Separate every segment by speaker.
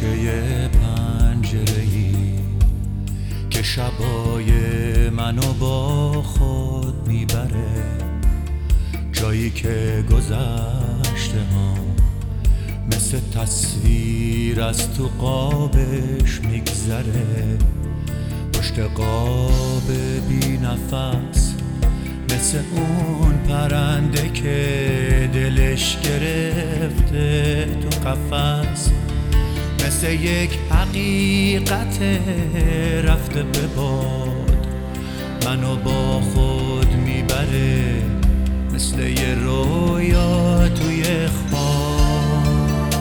Speaker 1: شیشه پنجره‌ای که شبای منو با خود میبره، جایی که گذشته ها مثل تصویر از تو قابش میگذره، پشت قاب بی نفس مثل اون پرنده که دلش گرفته تو قفس، مثل یک حقیقت رفته به باد منو با خود میبره، مثل یه رویا توی خواب.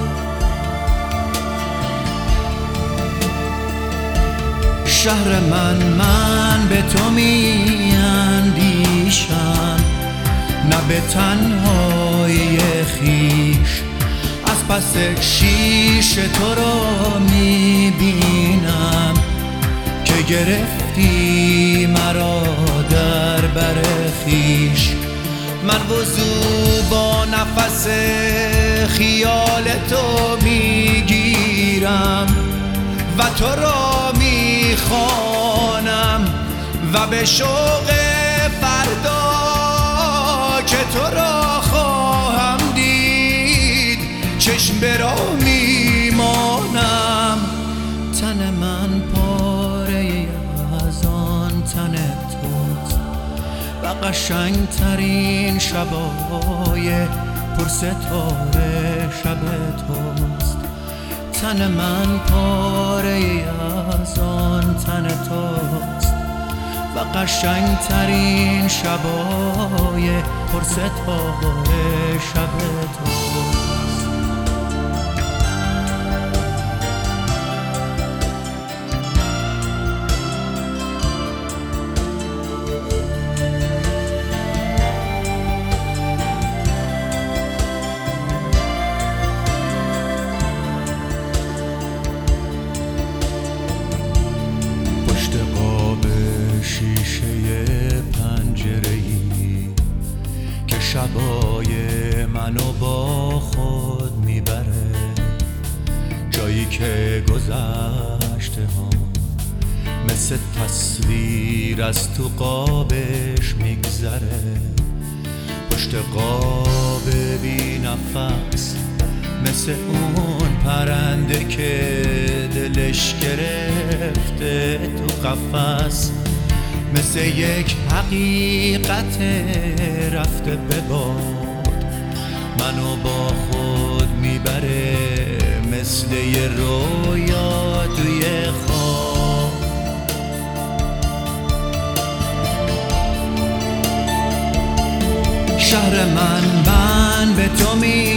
Speaker 1: شهر من به تو میاندیشم، نه به تنهایی خیش، از پس شیشه تو رو میبینم که گرفتی مرا در بر خیش. من وضو با نفس خیال تو میگیرم و تو را میخوانم و به شوق فردا که تو را خواهم دید چشم به راه میمانم. تن من پاره از آن تن توست و قشنگترین شبای پرستاره شب توست. تن من پاره از آن تن توست و قشنگترین شبای پرستاره شب توست. شیشه پنجره‌ای که شبای منو با خود میبره، جایی که گذشته ها مثل تصویر از تو قابش میگذره، پشت قاب بی نفس مثل اون پرنده که دلش گرفته تو قفس، مثل یک حقیقت رفته به باد منو با خود میبره، مثل یه رویا توی خواب. شهر من به تو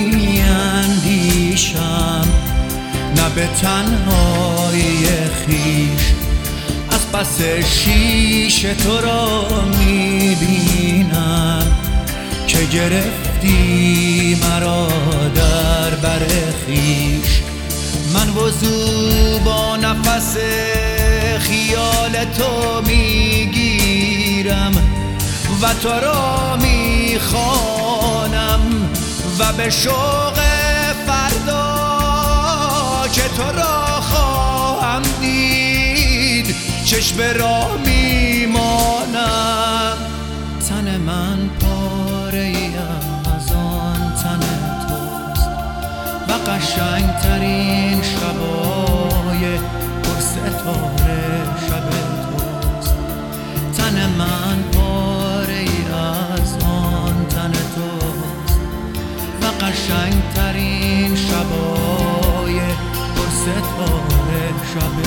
Speaker 1: میاندیشم، نه به تنهایی خیش، از پس شیشه تو را میبینم که گرفتی مرا در بر خویش. من وضو با نفس خیال تو میگیرم و تو را میخوانم و به شوق فردا که تو را خواهم دید چشم به راه میمانم. تن من پاره از آن تن توست و قشنگترین شبای پرستاره شب توست. تن من پاره از آن تن توست و قشنگترین شبای پرستاره شب